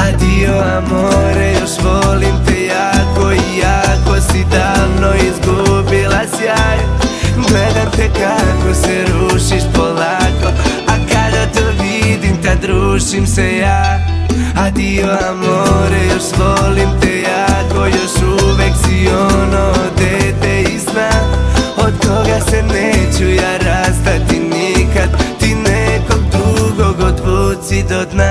Adio amore, još volim te jako i jako si davno izgubila sjaj. Gledam te kako se rušiš polako, a kada to vidim tad rušim se ja. Adio amore, još volim te jako, još uvek si ono dete iz sna. Od toga se neću ja rastati nikad, ti nekog drugog odvuci do dna.